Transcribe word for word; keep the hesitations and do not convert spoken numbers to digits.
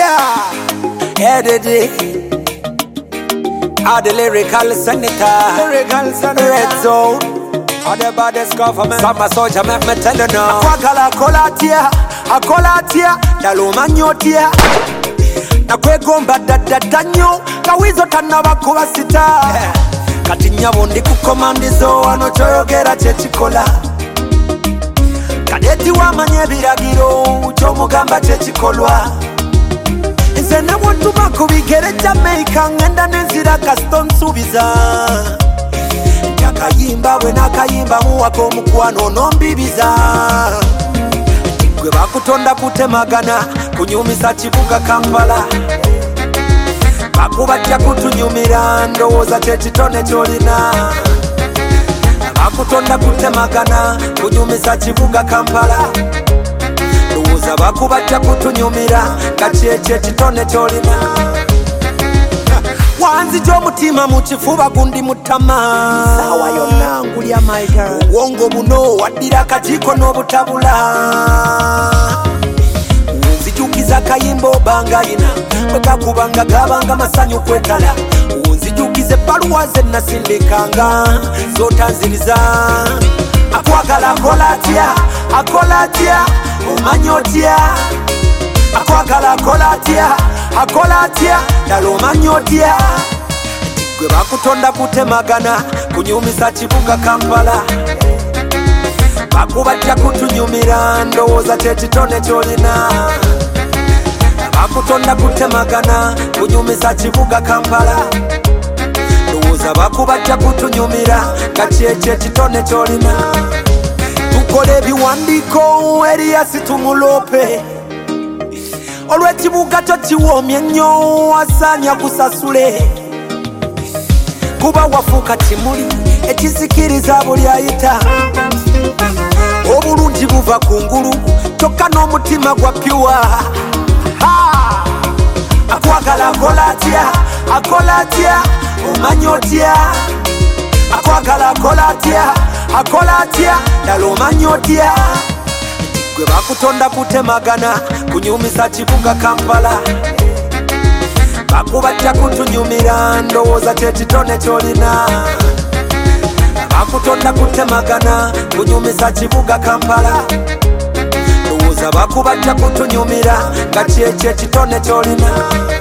Yeah, edited. Are the lyrical senator, lyrical senator, red zone. Are the baddest government. Some soldier make me tell you now. Aquagala colatia, a colatia, Daluma nyotia. Na kwegomba dada danyo, kawizo tanaba kuwa sita. Katinya bondi kukomandizo, ano choyogera chechikola. Kadeti wa manye biragiro, uchomo gamba chechikolwa. Nze ne bwotuma kubigere Jamaica ngenda nenzira Gaston Subiza Yakayimba bwe nakayimba muwako omukwano nombibiza Gwe bakutonda kutemagana kunyumisa kibuga Kampala Bakubatya kutunyumira ndowooza kyekitone kyolina Bakutonda kutemagana kunyumisa kibuga Kampala Ndowooza bakubatya kutunyumira kakyekye kitone kyolina Wanzija omutima mu kifuba gundi mutama Sawa yonna ngulya my girl Obwongo buno waddira akakiiko n'obutabula Nzijukiza kayimba obangayina bwe gakubanga gabanga masanyu kwetala Nzijukiza ebbaluwa ze nasindikanga z'otanziriza Akwagala akola atya akola atya omanyi otya Akwagala akola atya akola atya ddala omanyi otya Gwe bakutonda kutemagana kunyumisa kibuga Kampala Bakubatya kutunyumira ndowooza kyekitone kyolina Bakutonda kutemagana kunyumisa kibuga Kampala Ndowooza bakubatya kutunyumira kakyekye ekitone kyolina Tukole ebiwandiiko Erias tumulope Olw'ekibuga kyo kiwoomye nnyo asaanya kusasule Kuba wafuuka kimuli ekisikiriza buli ayita Obulungi buva kungulu kyokka n'omutima gwa pyuwa Akwagala akola atya akola atya omanyi otya Akwagala akola atya akola atya ddala omanyi otya Gwe bakutonda kutemagana kunyumisa kibuga Kampala Bakubatya kutunyumira ndowooza kyekitone kyolina Bakutonda kutemagana kunyumisa kibuga Kampala Ndowooza bakubatya kutunyumira kakyekye ekitone kyolina